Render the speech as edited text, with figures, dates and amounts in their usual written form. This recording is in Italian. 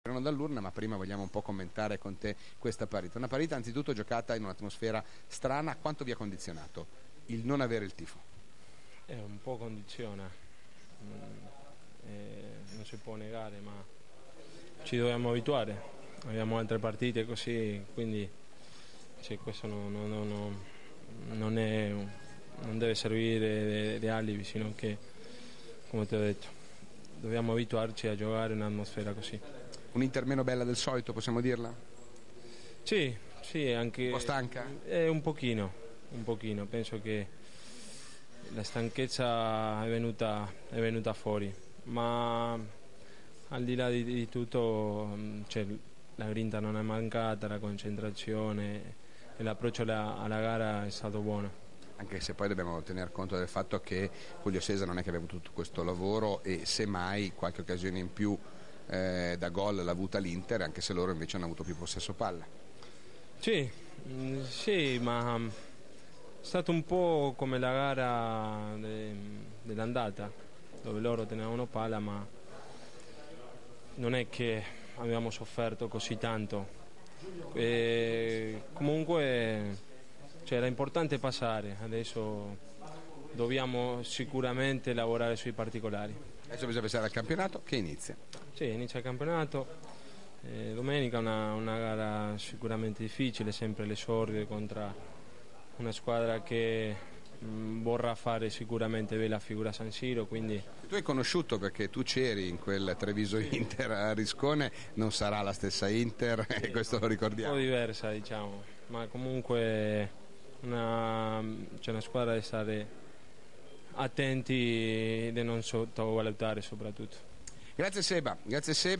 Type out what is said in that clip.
Dall'urna, ma prima vogliamo un po' commentare con te questa partita. Una partita anzitutto giocata in un'atmosfera strana. Quanto vi ha condizionato il non avere il tifo? Un po' condiziona, non si può negare, ma ci dobbiamo abituare. Abbiamo altre partite così, quindi questo non deve servire di alibi, sino che, come ti ho detto, dobbiamo abituarci a giocare in un'atmosfera così. Un'Inter meno bella del solito, possiamo dirla? Sì, anche un po' stanca? Un pochino, penso che la stanchezza è venuta fuori, ma al di là di tutto la grinta non è mancata, la concentrazione e l'approccio alla gara è stato buono. Anche se poi dobbiamo tener conto del fatto che Julio César non è che abbia avuto tutto questo lavoro e semmai qualche occasione in più da gol l'ha avuta l'Inter, anche se loro invece hanno avuto più possesso palla. Sì, ma è stato un po' come la gara dell'andata, dove loro tenevano palla, ma non è che abbiamo sofferto così tanto. Comunque era importante passare, adesso dobbiamo sicuramente lavorare sui particolari. Adesso bisogna pensare al campionato che inizia. Sì, inizia il campionato, domenica una gara sicuramente difficile, sempre l'esordio contro una squadra che vorrà fare sicuramente bella figura a San Siro, quindi... Tu hai conosciuto, perché tu c'eri in quel Treviso Inter a Riscone, non sarà la stessa Inter, e questo lo ricordiamo. Un po' diversa, diciamo, ma comunque c'è una squadra da stare attenti e di non sottovalutare soprattutto. Grazie Seba.